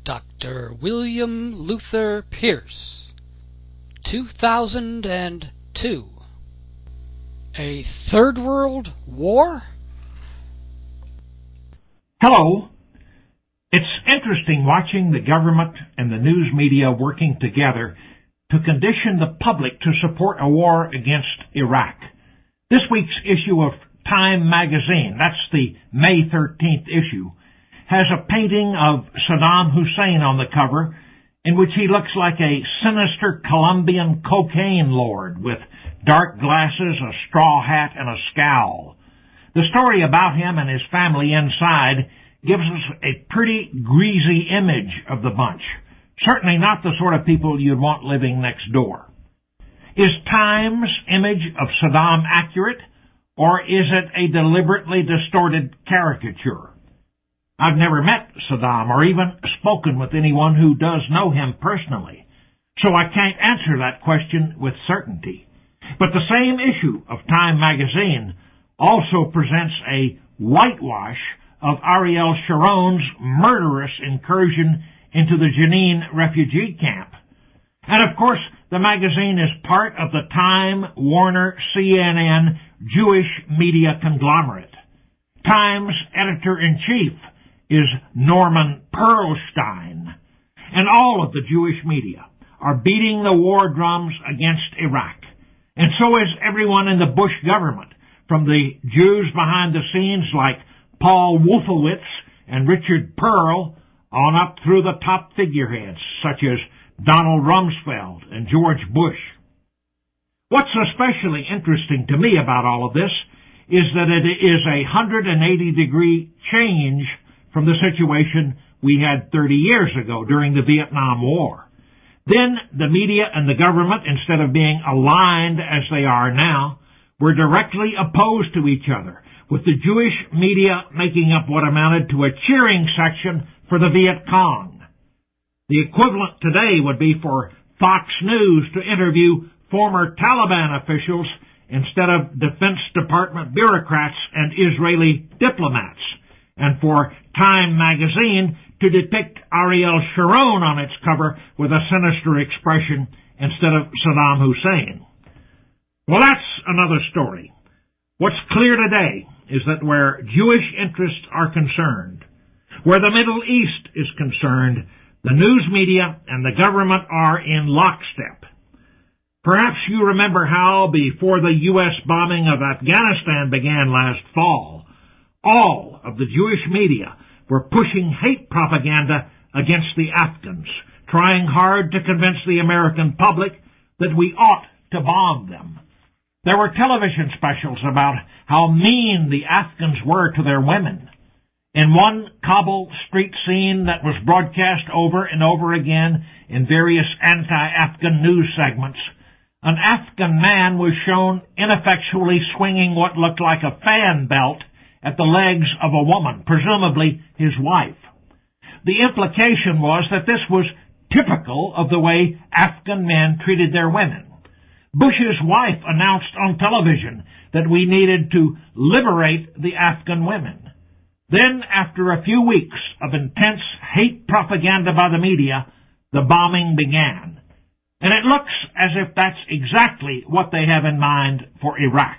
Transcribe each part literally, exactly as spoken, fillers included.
Doctor William Luther Pierce, two thousand two. A Third World War? Hello. It's interesting watching the government and the news media working together to condition the public to support a war against Iraq. This week's issue of Time magazine, that's the May thirteenth issue, has a painting of Saddam Hussein on the cover in which he looks like a sinister Colombian cocaine lord with dark glasses, a straw hat, and a scowl. The story about him and his family inside gives us a pretty greasy image of the bunch. Certainly not the sort of people you'd want living next door. Is Time's image of Saddam accurate, or is it a deliberately distorted caricature? I've never met Saddam or even spoken with anyone who does know him personally, so I can't answer that question with certainty. But the same issue of Time magazine also presents a whitewash of Ariel Sharon's murderous incursion into the Jenin refugee camp. And of course, the magazine is part of the Time, Warner, C N N Jewish media conglomerate. Time's editor-in-chief is Norman Pearlstein, and all of the Jewish media are beating the war drums against Iraq. And so is everyone in the Bush government, from the Jews behind the scenes like Paul Wolfowitz and Richard Pearl on up through the top figureheads such as Donald Rumsfeld and George Bush. What's especially interesting to me about all of this is that it is a one hundred eighty degree change from the situation we had thirty years ago during the Vietnam War. Then the media and the government, instead of being aligned as they are now, were directly opposed to each other, with the Jewish media making up what amounted to a cheering section for the Viet Cong. The equivalent today would be for Fox News to interview former Taliban officials instead of Defense Department bureaucrats and Israeli diplomats, and for Time magazine to depict Ariel Sharon on its cover with a sinister expression instead of Saddam Hussein. Well, that's another story. What's clear today is that where Jewish interests are concerned, where the Middle East is concerned, the news media and the government are in lockstep. Perhaps you remember how, before the U S bombing of Afghanistan began last fall, all of the Jewish media were pushing hate propaganda against the Afghans, trying hard to convince the American public that we ought to bomb them. There were television specials about how mean the Afghans were to their women. In one Kabul street scene that was broadcast over and over again in various anti-Afghan news segments, an Afghan man was shown ineffectually swinging what looked like a fan belt at the legs of a woman, presumably his wife. The implication was that this was typical of the way Afghan men treated their women. Bush's wife announced on television that we needed to liberate the Afghan women. Then, after a few weeks of intense hate propaganda by the media, the bombing began. And it looks as if that's exactly what they have in mind for Iraq.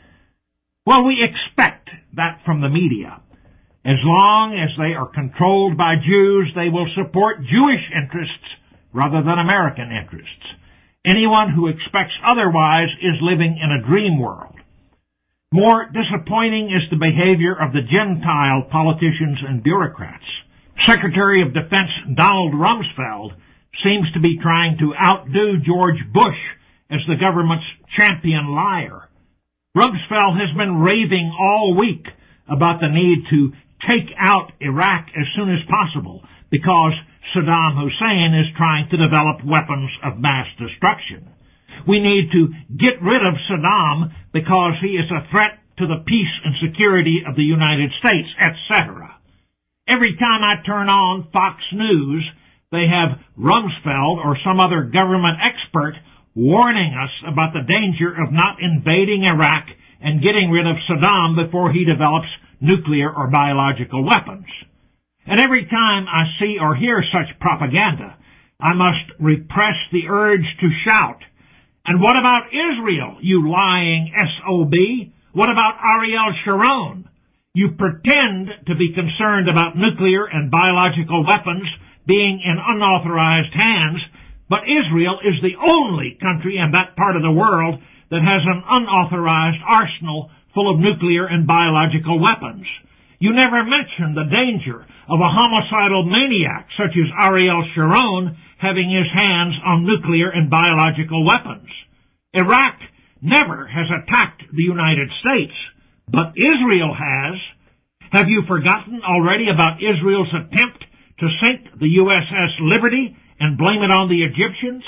Well, we expect that from the media. As long as they are controlled by Jews, they will support Jewish interests rather than American interests. Anyone who expects otherwise is living in a dream world. More disappointing is the behavior of the Gentile politicians and bureaucrats. Secretary of Defense Donald Rumsfeld seems to be trying to outdo George Bush as the government's champion liar. Rumsfeld has been raving all week about the need to take out Iraq as soon as possible because Saddam Hussein is trying to develop weapons of mass destruction. We need to get rid of Saddam because he is a threat to the peace and security of the United States, et cetera. Every time I turn on Fox News, they have Rumsfeld or some other government expert warning us about the danger of not invading Iraq and getting rid of Saddam before he develops nuclear or biological weapons. And every time I see or hear such propaganda, I must repress the urge to shout, "And what about Israel, you lying S O B? What about Ariel Sharon? You pretend to be concerned about nuclear and biological weapons being in unauthorized hands, but Israel is the only country in that part of the world that has an unauthorized arsenal full of nuclear and biological weapons. You never mention the danger of a homicidal maniac such as Ariel Sharon having his hands on nuclear and biological weapons. Iraq never has attacked the United States, but Israel has. Have you forgotten already about Israel's attempt to sink the U S S Liberty and blame it on the Egyptians?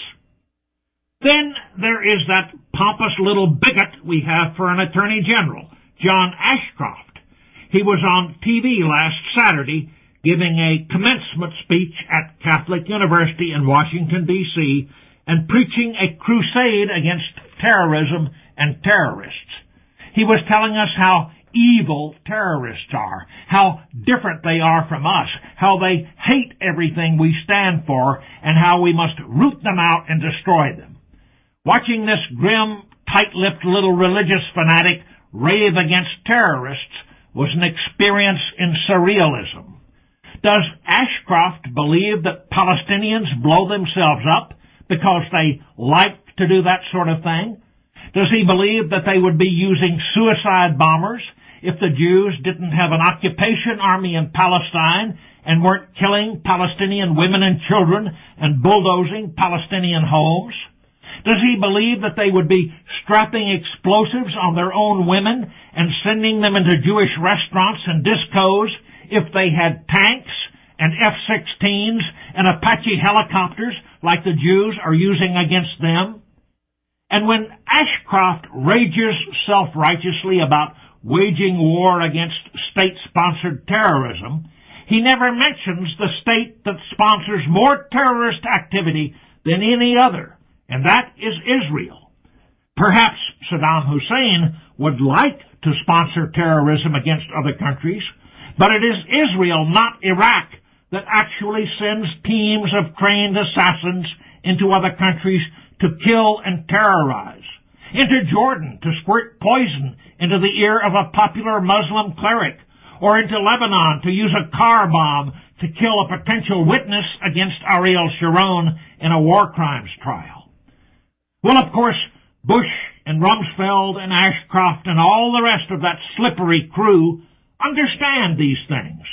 Then there is that pompous little bigot we have for an Attorney General, John Ashcroft. He was on T V last Saturday giving a commencement speech at Catholic University in Washington, D C, and preaching a crusade against terrorism and terrorists. He was telling us how evil terrorists are, how different they are from us, how they hate everything we stand for, and how we must root them out and destroy them. Watching this grim, tight-lipped little religious fanatic rave against terrorists was an experience in surrealism. Does Ashcroft believe that Palestinians blow themselves up because they like to do that sort of thing? Does he believe that they would be using suicide bombers if the Jews didn't have an occupation army in Palestine and weren't killing Palestinian women and children and bulldozing Palestinian homes? Does he believe that they would be strapping explosives on their own women and sending them into Jewish restaurants and discos if they had tanks and F sixteens and Apache helicopters like the Jews are using against them? And when Ashcroft rages self-righteously about waging war against state-sponsored terrorism, he never mentions the state that sponsors more terrorist activity than any other, and that is Israel. Perhaps Saddam Hussein would like to sponsor terrorism against other countries, but it is Israel, not Iraq, that actually sends teams of trained assassins into other countries to kill and terrorize, into Jordan to squirt poison into the ear of a popular Muslim cleric, or into Lebanon to use a car bomb to kill a potential witness against Ariel Sharon in a war crimes trial. Well, of course, Bush and Rumsfeld and Ashcroft and all the rest of that slippery crew understand these things.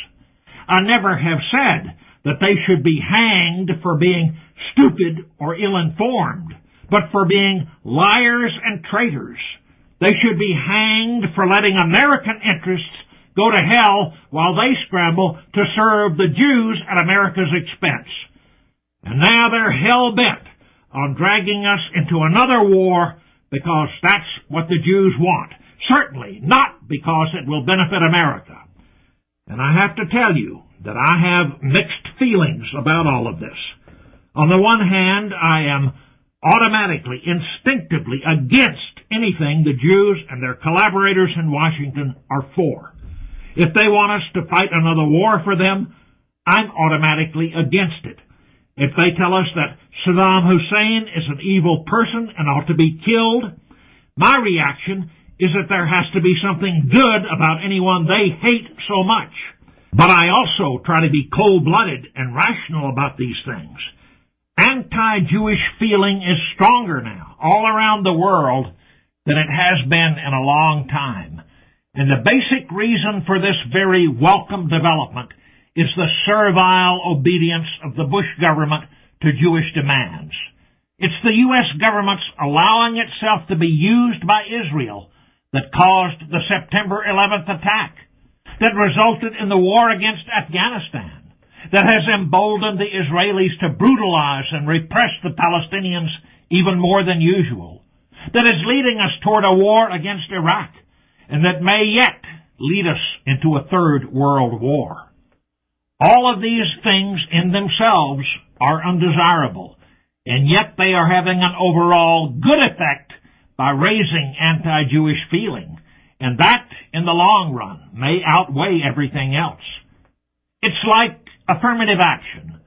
I never have said that they should be hanged for being stupid or ill-informed, but for being liars and traitors. They should be hanged for letting American interests go to hell while they scramble to serve the Jews at America's expense. And now they're hell-bent on dragging us into another war because that's what the Jews want. Certainly not because it will benefit America. And I have to tell you that I have mixed feelings about all of this. On the one hand, I am automatically, instinctively against anything the Jews and their collaborators in Washington are for. If they want us to fight another war for them, I'm automatically against it. If they tell us that Saddam Hussein is an evil person and ought to be killed, my reaction is that there has to be something good about anyone they hate so much. But I also try to be cold-blooded and rational about these things. Anti-Jewish feeling is stronger now, all around the world, than it has been in a long time. And the basic reason for this very welcome development is the servile obedience of the Bush government to Jewish demands. It's the U S government's allowing itself to be used by Israel that caused the September eleventh attack, that resulted in the war against Afghanistan, that has emboldened the Israelis to brutalize and repress the Palestinians even more than usual, that is leading us toward a war against Iraq, and that may yet lead us into a third world war. All of these things in themselves are undesirable, and yet they are having an overall good effect by raising anti-Jewish feeling, and that, in the long run, may outweigh everything else. It's like affirmative action.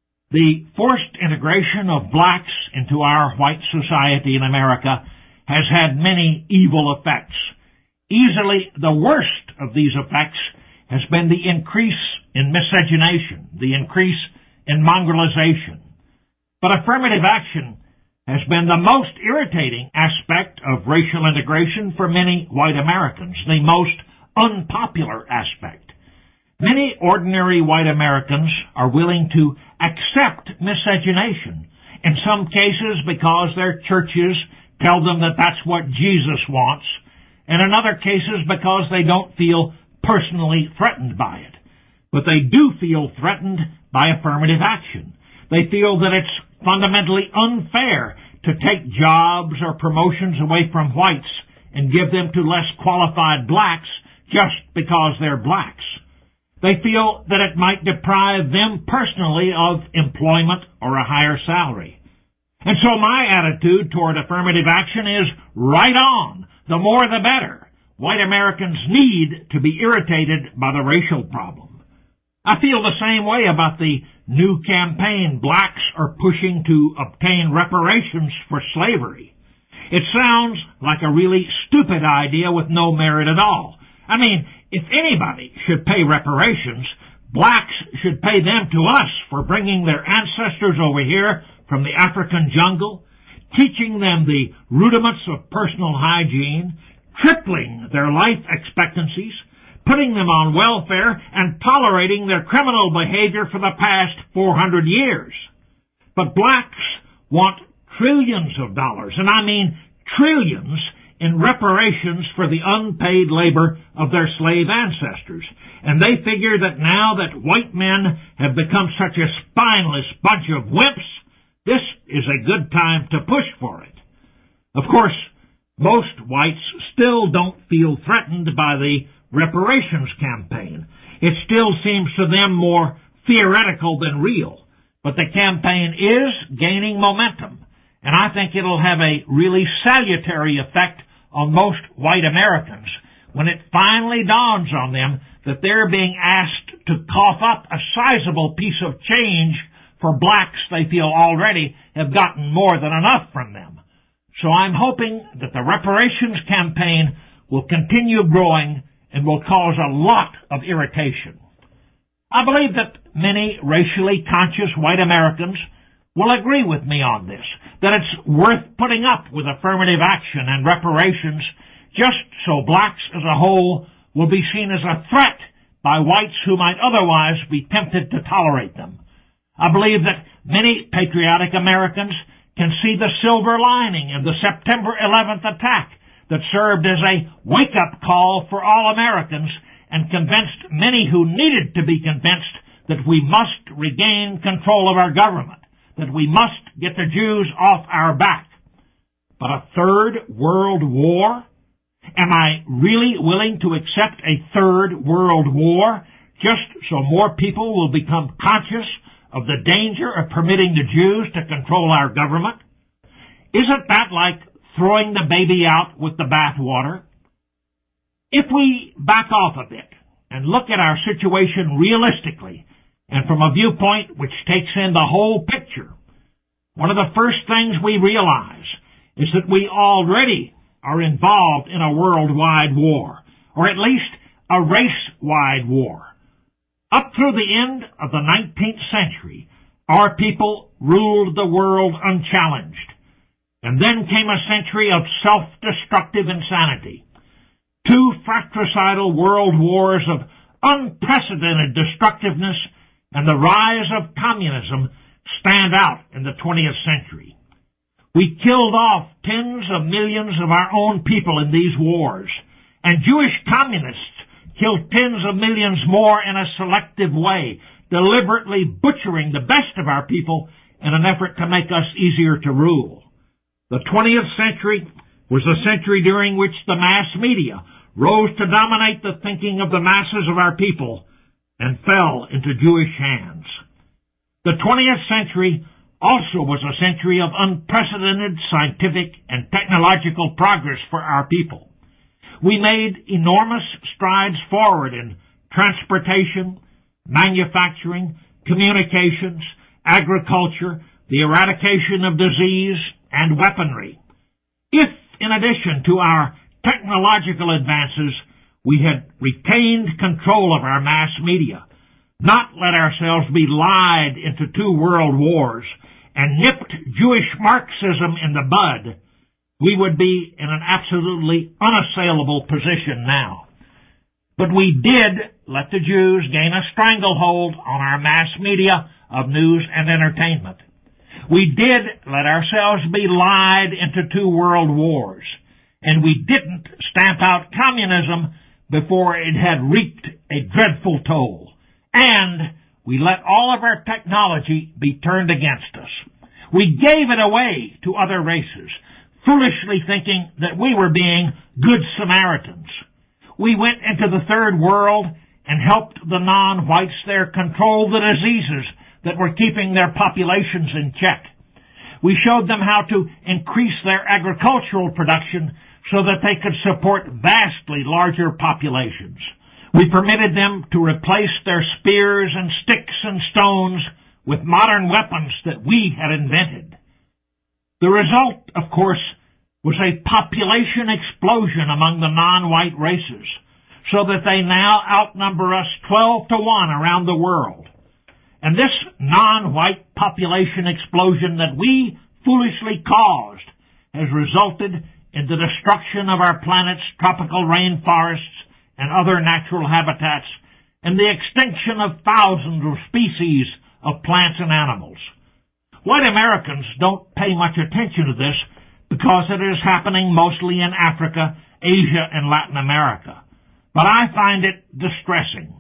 The forced integration of blacks into our white society in America has had many evil effects. Easily the worst of these effects has been the increase in miscegenation, the increase in mongrelization. But affirmative action has been the most irritating aspect of racial integration for many white Americans, the most unpopular aspect. Many ordinary white Americans are willing to accept miscegenation, in some cases because their churches tell them that that's what Jesus wants, and in other cases because they don't feel personally threatened by it. But they do feel threatened by affirmative action. They feel that it's fundamentally unfair to take jobs or promotions away from whites and give them to less qualified blacks just because they're blacks. They feel that it might deprive them personally of employment or a higher salary. And so my attitude toward affirmative action is right on. The more the better. White Americans need to be irritated by the racial problem. I feel the same way about the new campaign blacks are pushing to obtain reparations for slavery. It sounds like a really stupid idea with no merit at all. I mean, if anybody should pay reparations, blacks should pay them to us for bringing their ancestors over here from the African jungle, teaching them the rudiments of personal hygiene, tripling their life expectancies, putting them on welfare, and tolerating their criminal behavior for the past four hundred years. But blacks want trillions of dollars, and I mean trillions, in reparations for the unpaid labor of their slave ancestors. And they figure that now that white men have become such a spineless bunch of wimps, this is a good time to push for it. Of course, most whites still don't feel threatened by the reparations campaign. It still seems to them more theoretical than real. But the campaign is gaining momentum, and I think it'll have a really salutary effect on most white Americans when it finally dawns on them that they're being asked to cough up a sizable piece of change for blacks they feel already have gotten more than enough from them. So I'm hoping that the reparations campaign will continue growing and will cause a lot of irritation. I believe that many racially conscious white Americans will agree with me on this, that it's worth putting up with affirmative action and reparations just so blacks as a whole will be seen as a threat by whites who might otherwise be tempted to tolerate them. I believe that many patriotic Americans can see the silver lining in the September eleventh attack that served as a wake-up call for all Americans and convinced many who needed to be convinced that we must regain control of our government, that we must get the Jews off our back. But a third world war? Am I really willing to accept a third world war just so more people will become conscious of the danger of permitting the Jews to control our government? Isn't that like throwing the baby out with the bathwater? If we back off a bit and look at our situation realistically and from a viewpoint which takes in the whole picture, one of the first things we realize is that we already are involved in a worldwide war, or at least a race-wide war. Up through the end of the nineteenth century, our people ruled the world unchallenged. And then came a century of self-destructive insanity. Two fratricidal world wars of unprecedented destructiveness and the rise of communism stand out in the twentieth century. We killed off tens of millions of our own people in these wars, and Jewish communists killed tens of millions more in a selective way, deliberately butchering the best of our people in an effort to make us easier to rule. The twentieth century was the century during which the mass media rose to dominate the thinking of the masses of our people and fell into Jewish hands. The twentieth century also was a century of unprecedented scientific and technological progress for our people. We made enormous strides forward in transportation, manufacturing, communications, agriculture, the eradication of disease, and weaponry. If, in addition to our technological advances, we had retained control of our mass media, not let ourselves be lied into two world wars, and nipped Jewish Marxism in the bud, we would be in an absolutely unassailable position now. But we did let the Jews gain a stranglehold on our mass media of news and entertainment. We did let ourselves be lied into two world wars, and we didn't stamp out communism before it had reaped a dreadful toll. And we let all of our technology be turned against us. We gave it away to other races, foolishly thinking that we were being good Samaritans. We went into the third world and helped the non-whites there control the diseases that were keeping their populations in check. We showed them how to increase their agricultural production so that they could support vastly larger populations. We permitted them to replace their spears and sticks and stones with modern weapons that we had invented. The result, of course, was a population explosion among the non-white races, so that they now outnumber us twelve to one around the world. And this non-white population explosion that we foolishly caused has resulted in the destruction of our planet's tropical rainforests and other natural habitats, and the extinction of thousands of species of plants and animals. White Americans don't pay much attention to this because it is happening mostly in Africa, Asia, and Latin America. But I find it distressing.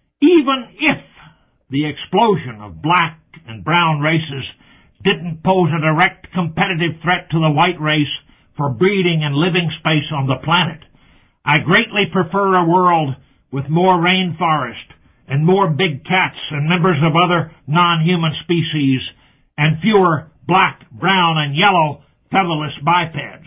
Even if the explosion of black and brown races didn't pose a direct competitive threat to the white race for breeding and living space on the planet, I greatly prefer a world with more rainforest and more big cats and members of other non-human species and fewer black, brown, and yellow featherless bipeds.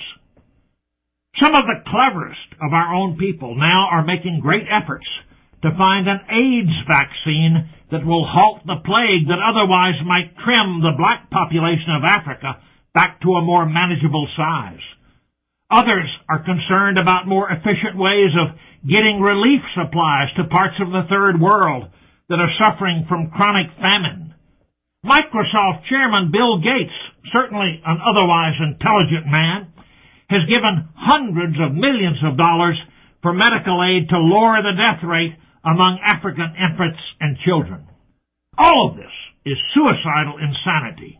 Some of the cleverest of our own people now are making great efforts to find an AIDS vaccine that will halt the plague that otherwise might trim the black population of Africa back to a more manageable size. Others are concerned about more efficient ways of getting relief supplies to parts of the third world that are suffering from chronic famine. Microsoft chairman Bill Gates, certainly an otherwise intelligent man, has given hundreds of millions of dollars for medical aid to lower the death rate among African infants and children. All of this is suicidal insanity.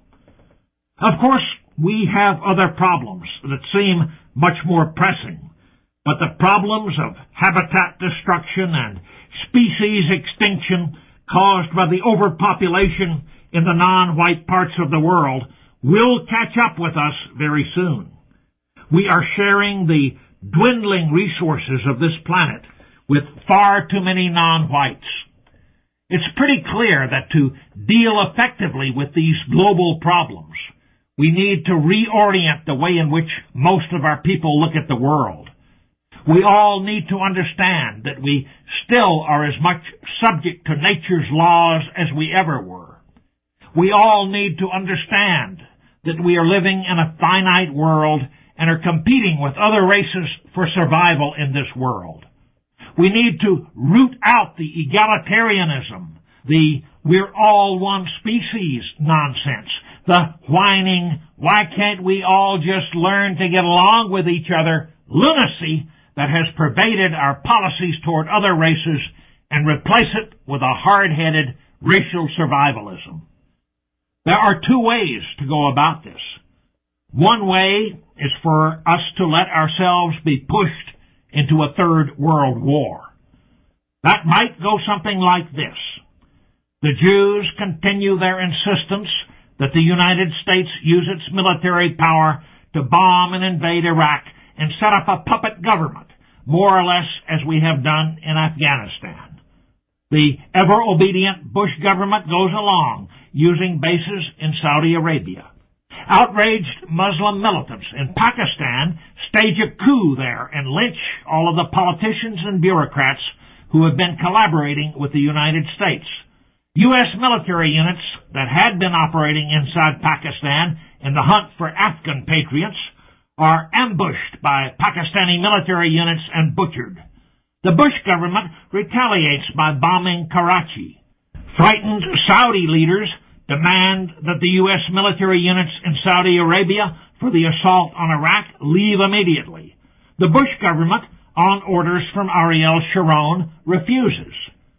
Of course, we have other problems that seem much more pressing, but the problems of habitat destruction and species extinction caused by the overpopulation in the non-white parts of the world will catch up with us very soon. We are sharing the dwindling resources of this planet with far too many non-whites. It's pretty clear that to deal effectively with these global problems, we need to reorient the way in which most of our people look at the world. We all need to understand that we still are as much subject to nature's laws as we ever were. We all need to understand that we are living in a finite world and are competing with other races for survival in this world. We need to root out the egalitarianism, the we're all one species nonsense, the whining, why can't we all just learn to get along with each other lunacy that has pervaded our policies toward other races, and replace it with a hard-headed racial survivalism. There are two ways to go about this. One way is for us to let ourselves be pushed into a third world war. That might go something like this. The Jews continue their insistence that the United States use its military power to bomb and invade Iraq and set up a puppet government, more or less as we have done in Afghanistan. The ever-obedient Bush government goes along, using bases in Saudi Arabia. Outraged Muslim militants in Pakistan stage a coup there and lynch all of the politicians and bureaucrats who have been collaborating with the United States. U S military units that had been operating inside Pakistan in the hunt for Afghan patriots are ambushed by Pakistani military units and butchered. The Bush government retaliates by bombing Karachi. Frightened Saudi leaders demand that the U S military units in Saudi Arabia for the assault on Iraq leave immediately. The Bush government, on orders from Ariel Sharon, refuses.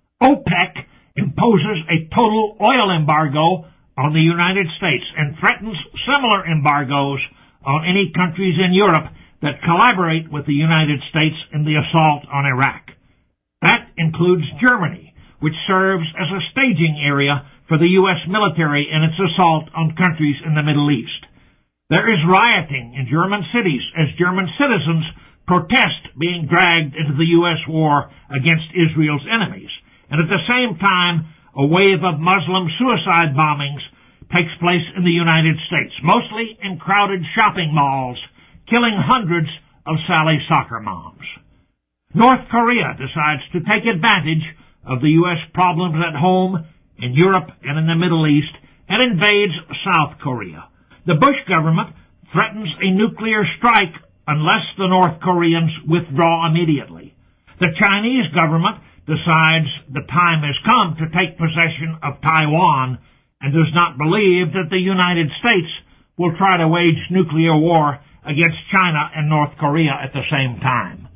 OPEC imposes a total oil embargo on the United States and threatens similar embargoes on any countries in Europe that collaborate with the United States in the assault on Iraq. That includes Germany, which serves as a staging area for the U S military in its assault on countries in the Middle East. There is rioting in German cities as German citizens protest being dragged into the U S war against Israel's enemies. And at the same time, a wave of Muslim suicide bombings takes place in the United States, mostly in crowded shopping malls, killing hundreds of Sally soccer moms. North Korea decides to take advantage of the U S problems at home, in Europe, and in the Middle East, and invades South Korea. The Bush government threatens a nuclear strike unless the North Koreans withdraw immediately. The Chinese government decides the time has come to take possession of Taiwan and does not believe that the United States will try to wage nuclear war against China and North Korea at the same time.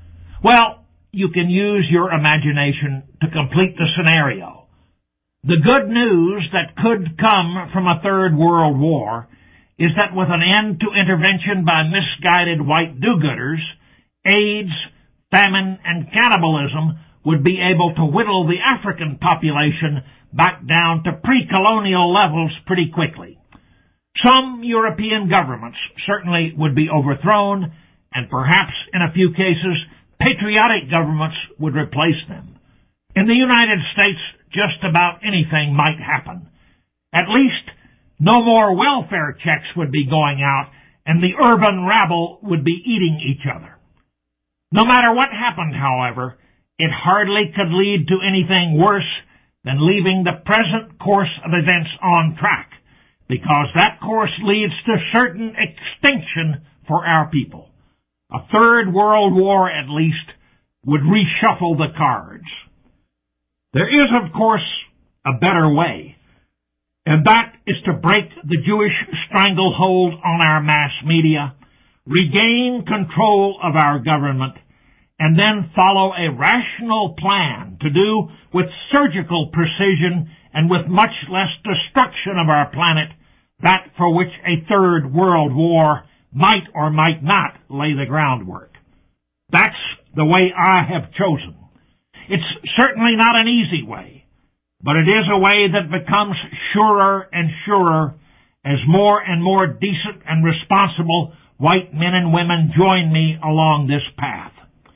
Well, you can use your imagination to complete the scenario. The good news that could come from a third world war is that with an end to intervention by misguided white do-gooders, AIDS, famine, and cannibalism would be able to whittle the African population back down to pre-colonial levels pretty quickly. Some European governments certainly would be overthrown, and perhaps in a few cases, patriotic governments would replace them. In the United States, just about anything might happen. At least, no more welfare checks would be going out, and the urban rabble would be eating each other. No matter what happened, however, it hardly could lead to anything worse than leaving the present course of events on track, because that course leads to certain extinction for our people. A third world war, at least, would reshuffle the cards. There is, of course, a better way, and that is to break the Jewish stranglehold on our mass media, regain control of our government, and then follow a rational plan to do with surgical precision and with much less destruction of our planet that for which a third world war might or might not lay the groundwork. That's the way I have chosen. It's certainly not an easy way, but it is a way that becomes surer and surer as more and more decent and responsible white men and women join me along this path.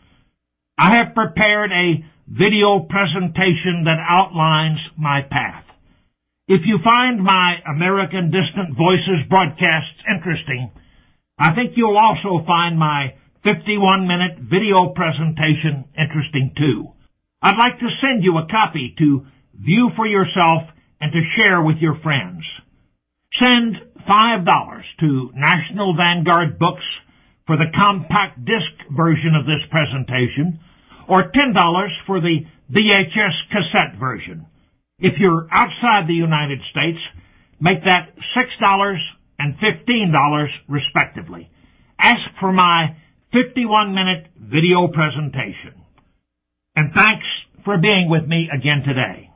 I have prepared a video presentation that outlines my path. If you find my American Distant Voices broadcasts interesting, I think you'll also find my fifty-one minute video presentation interesting too. I'd like to send you a copy to view for yourself and to share with your friends. Send five dollars to National Vanguard Books for the compact disc version of this presentation, or ten dollars for the V H S cassette version. If you're outside the United States, make that six dollars and fifteen dollars respectively. Ask for my fifty-one minute video presentation. And thanks for being with me again today.